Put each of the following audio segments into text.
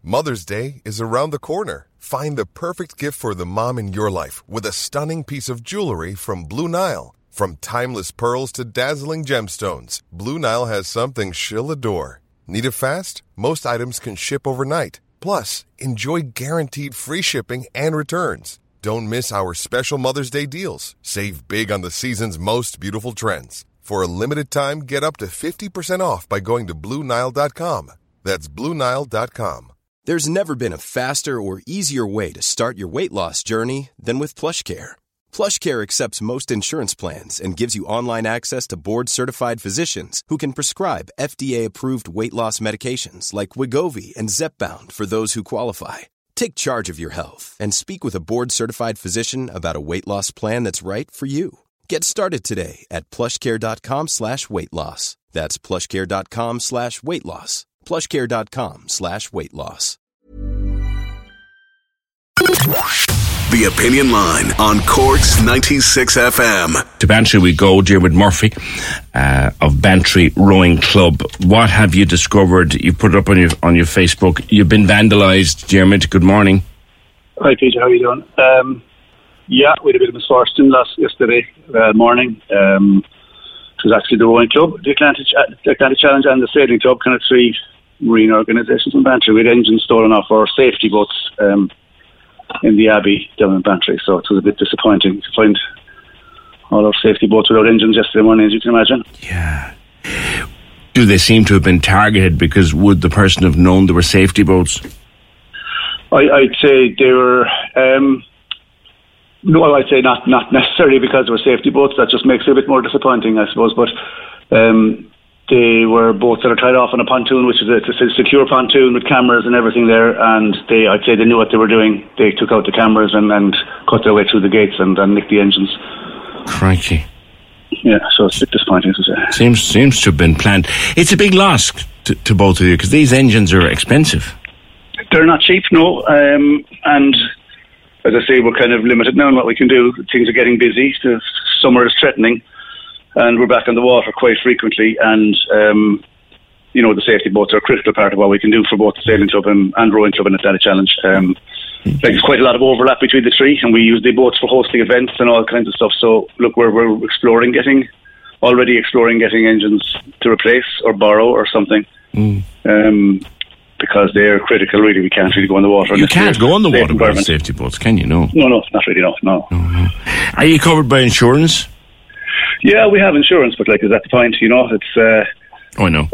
Mother's Day is around the corner. Find the perfect gift for the mom in your life with a stunning piece of jewelry from Blue Nile. From timeless pearls to dazzling gemstones, Blue Nile has something she'll adore. Need it fast? Most items can ship overnight. Plus, enjoy guaranteed free shipping and returns. Don't miss our special Mother's Day deals. Save big on the season's most beautiful trends. For a limited time, get up to 50% off by going to BlueNile.com. That's BlueNile.com. There's never been a faster or easier way to start your weight loss journey than with PlushCare. PlushCare accepts most insurance plans and gives you online access to board-certified physicians who can prescribe FDA-approved weight loss medications like Wegovy and Zepbound for those who qualify. Take charge of your health and speak with a board-certified physician about a weight loss plan that's right for you. Get started today at plushcare.com/weight loss. That's plushcare.com/weight loss. plushcare.com/weight loss. The Opinion Line on Cork's 96 FM. To Bantry we go. Dermot Murphy of Bantry Rowing Club. What have you discovered? You put it up on your Facebook. You've been vandalised, Dermot. Good morning. Hi, Peter. How are you doing? We had a bit of misfortune yesterday morning. It was actually the Rowing Club, the Atlantic Challenge and the Sailing Club, kind of three marine organisations in Bantry. We had engines stolen off our safety boats in the Abbey down in Bantry, so it was a bit disappointing to find all our safety boats without engines yesterday morning, as you can imagine. Yeah. Do they seem to have been targeted because would the person have known they were safety boats? I'd say they were... No, I'd say not necessarily because they were safety boats. That just makes it a bit more disappointing, I suppose. But they were boats that are tied off on a pontoon, which is a secure pontoon with cameras and everything there. And I'd say they knew what they were doing. They took out the cameras and cut their way through the gates and nicked the engines. Crikey. Yeah, so it's a bit disappointing to say. Seems to have been planned. It's a big loss to both of you because these engines are expensive. They're not cheap, no. And... as I say, we're kind of limited now in what we can do. Things are getting busy. The summer is threatening, and we're back on the water quite frequently. And the safety boats are a critical part of what we can do for both the Sailing Club and Rowing Club and Atlantic Challenge. There's quite a lot of overlap between the three, and we use the boats for hosting events and all kinds of stuff. So look, we're already exploring getting engines to replace or borrow or something. Because they're critical, really. We can't really go on the water. You can't go on the water with safety boats, can you? No, not really, no. Are you covered by insurance? Yeah, we have insurance, but is that the point? It's... I know.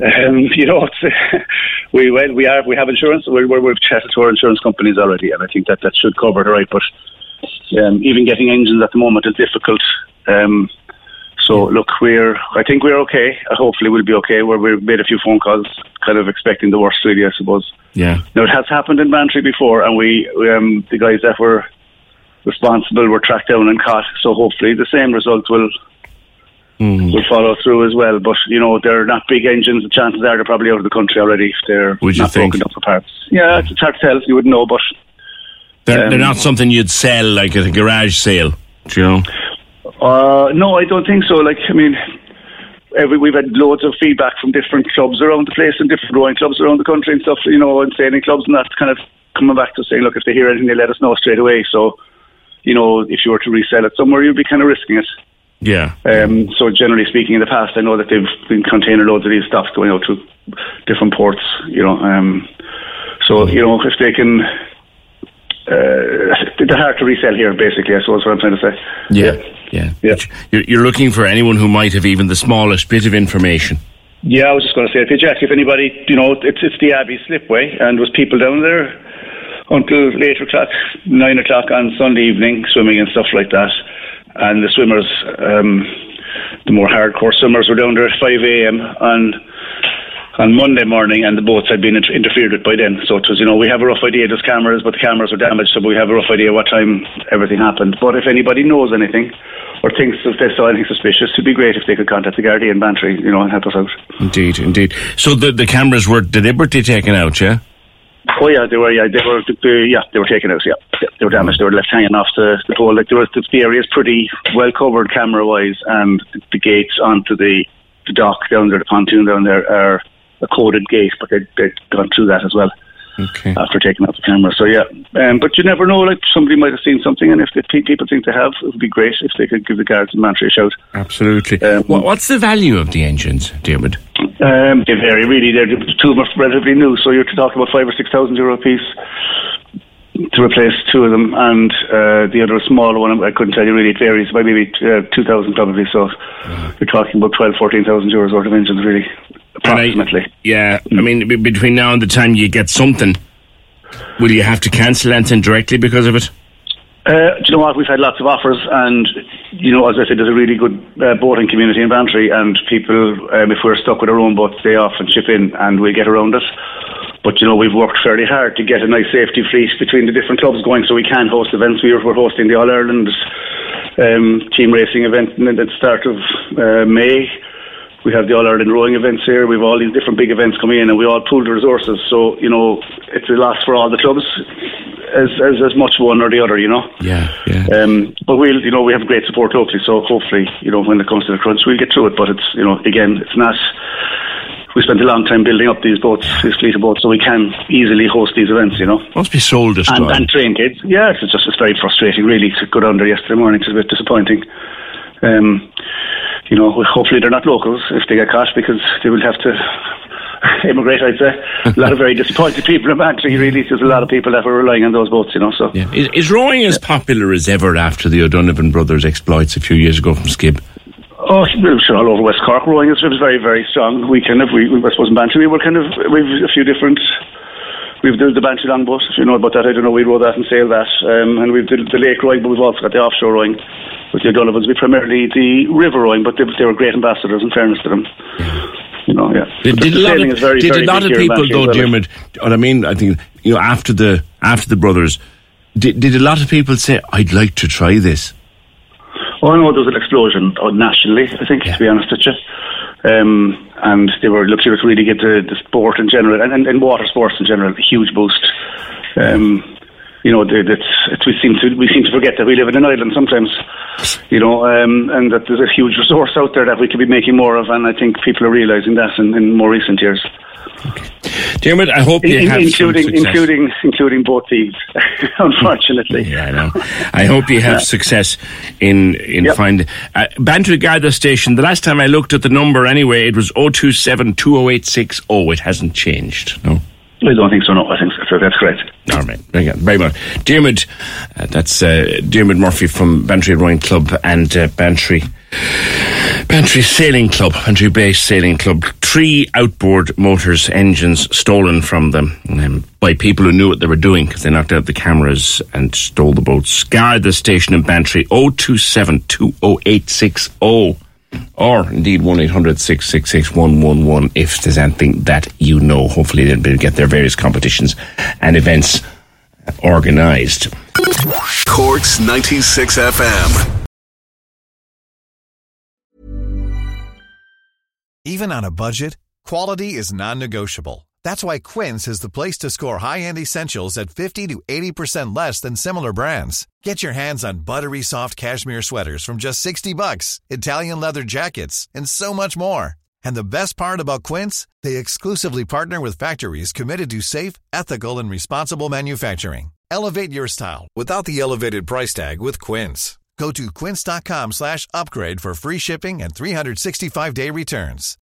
We have insurance. We've chatted to our insurance companies already, and I think that should cover it, right? But even getting engines at the moment is difficult. So look, I think we're okay. Hopefully we'll be okay. We've made a few phone calls, kind of expecting the worst, really, I suppose. Yeah. Now, it has happened in Bantry before, and we the guys that were responsible were tracked down and caught. So hopefully the same result will follow through as well. But they're not big engines. The chances are they're probably out of the country already if they're not broken up for parts. Yeah, it's hard to tell. You wouldn't know, but they're not something you'd sell like at a garage sale. Do you know? No, I don't think so. We've had loads of feedback from different clubs around the place and different rowing clubs around the country and stuff, and sailing clubs, and that's kind of coming back to saying, look, if they hear anything, they let us know straight away. So, if you were to resell it somewhere, you'd be kind of risking it. Yeah. So generally speaking, in the past, I know that they've been container loads of these stuff going out to different ports, So, if they can... they're hard to resell here, basically, I suppose, what I'm trying to say. Yeah. You're looking for anyone who might have even the smallest bit of information. Yeah, I was just going to say, Jack, if anybody, it's the Abbey Slipway, and there's people down there until 9 o'clock on Sunday evening, swimming and stuff like that. And the swimmers, the more hardcore swimmers, were down there at 5 a.m. on Monday morning, and the boats had been interfered with by then. So it was, we have a rough idea. There's cameras, but the cameras were damaged, so we have a rough idea what time everything happened. But if anybody knows anything or thinks if they saw anything suspicious, it'd be great if they could contact the Gardaí in Bantry, and help us out. Indeed. So the cameras were deliberately taken out, yeah? Oh yeah, they were taken out. Yeah, they were damaged. They were left hanging off the pole. The area is pretty well covered camera wise, and the gates onto the dock down there, the pontoon down there, are a coded gate, but they'd gone through that as well. after taking out the camera. So yeah, but you never know. Like, somebody might have seen something, and if people think they have, it would be great if they could give the guards in Bantry a shout. Absolutely. What's the value of the engines, Diarmuid? They vary really. The two of them are relatively new, so you're talking about €5,000 or €6,000 a piece to replace two of them, and the other smaller one, I couldn't tell you really. It varies by maybe 2,000 probably. So you're talking about 12,000, 14,000 euros worth of engines, really, approximately. I mean, between now and the time you get something, will you have to cancel anything directly because of it? Do you know what? We've had lots of offers, and as I said, there's a really good boating community in Bantry, and people, if we're stuck with our own boats, they often chip in and we get around it. But we've worked fairly hard to get a nice safety fleet between the different clubs going, so we can host events. We're hosting the All Ireland team racing event at the start of May. We have the All Ireland rowing events here. We've all these different big events coming in, and we all pool the resources. So it's a loss for all the clubs, as much one or the other. Yeah. But we have great support locally. So hopefully, when it comes to the crunch, we'll get through it. But it's again, it's not. We spent a long time building up these boats, this fleet of boats, so we can easily host these events, Must be soul destroying. And train kids. Yeah, it's very frustrating, really, to go down there yesterday morning. It's a bit disappointing. Hopefully they're not locals if they get caught, because they will have to immigrate, I'd say. A lot of very disappointed people in Bantry, really. There's a lot of people that were relying on those boats, so. Yeah. Is rowing as popular as ever after the O'Donovan brothers' exploits a few years ago from Skib? Oh, sure, all over West Cork, rowing is very, very strong. I suppose in Bantry, we've a few different. We've the Bantry longboat, if you know about that. I don't know, we row that and sail that. And we've the lake rowing, but we've also got the offshore rowing with the O'Donovans. We primarily the river rowing, but they were great ambassadors, in fairness to them. Yeah. Did a lot of people, though, Diarmuid, what I mean, I think, after the brothers, did a lot of people say, I'd like to try this? Oh, no, there was an explosion nationally, I think, to be honest with you. And they were looking to really get the sport in general, and water sports in general, a huge boost. We seem to forget that we live in an island sometimes, and that there's a huge resource out there that we could be making more of, and I think people are realising that in more recent years. Okay. Diarmuid, I hope you have including both thieves, unfortunately. Yeah, I know. I hope you have success in finding Bantry Garda Station. The last time I looked at the number, anyway, it was 027 20860. It hasn't changed. No. I don't think so. No, I think so. That's correct. All right, very much. Diarmuid, that's Diarmuid Murphy from Bantry Rowing Club and Bantry Sailing Club, Bantry Base Sailing Club. 3 outboard motors, engines stolen from them by people who knew what they were doing, because they knocked out the cameras and stole the boats. Guard the station in Bantry, 027 20860. Or indeed 1-800-666-111 if there's anything that you know. Hopefully they'll get their various competitions and events organised. Cork's 96 FM. Even on a budget, quality is non-negotiable. That's why Quince is the place to score high-end essentials at 50 to 80% less than similar brands. Get your hands on buttery soft cashmere sweaters from just $60, Italian leather jackets, and so much more. And the best part about Quince, they exclusively partner with factories committed to safe, ethical, and responsible manufacturing. Elevate your style without the elevated price tag with Quince. Go to quince.com/upgrade for free shipping and 365-day returns.